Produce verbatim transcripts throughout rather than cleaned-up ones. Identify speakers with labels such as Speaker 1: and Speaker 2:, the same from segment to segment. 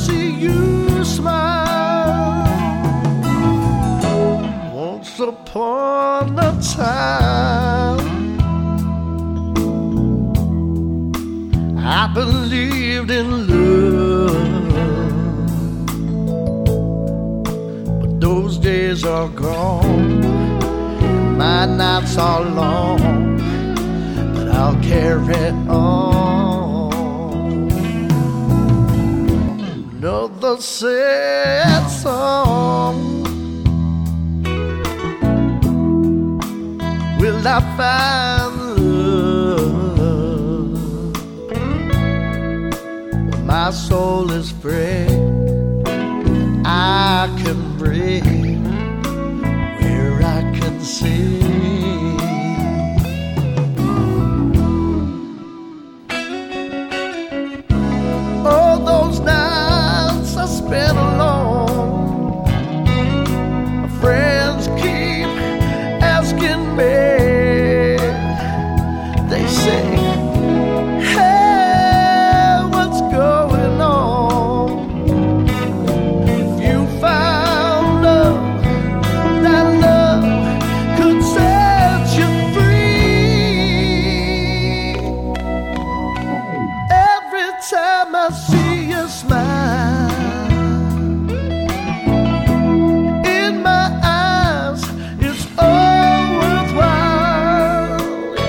Speaker 1: see you smile. Once upon a time, I believed in love, but those days are gone. My nights are long, but I'll carry on. Another sad song. Will I find love when my soul is free? I can breathe where I can see. All those nights I spent alone, my friends keep asking me. They say, hey, what's going on? If you found love, that love could set you free. Every time I see you smile in my eyes, it's all worthwhile.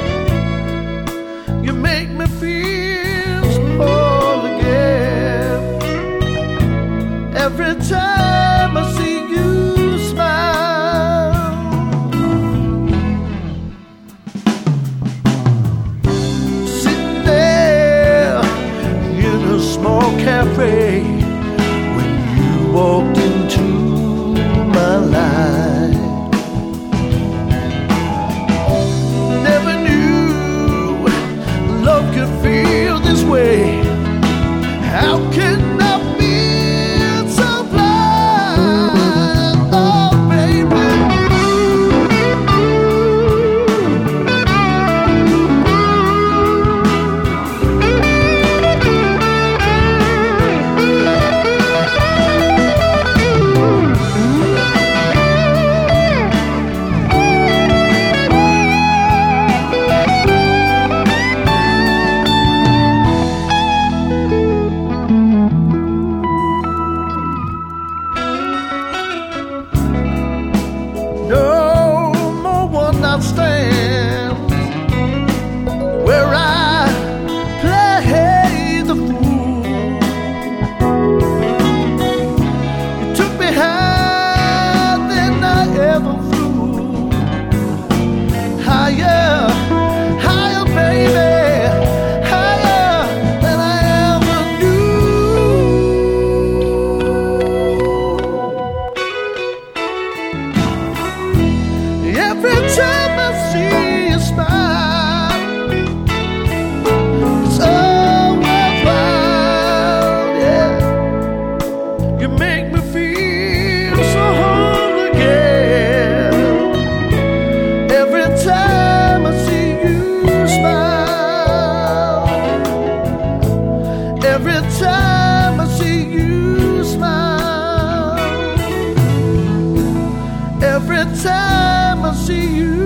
Speaker 1: You make me feel small again. Every time I see you smile, sitting there in a small cafe when you walked into my life. Never knew love could feel this way. How can I feel so blind? Oh, baby. No more one-night stands where I play the fool. You took me higher than I ever flew. Higher, higher, baby, higher than I ever knew. Every time I see you smile, it's all worthwhile, yeah. You make me feel so whole again. Every time I see you smile, every time I see you smile, every time I see you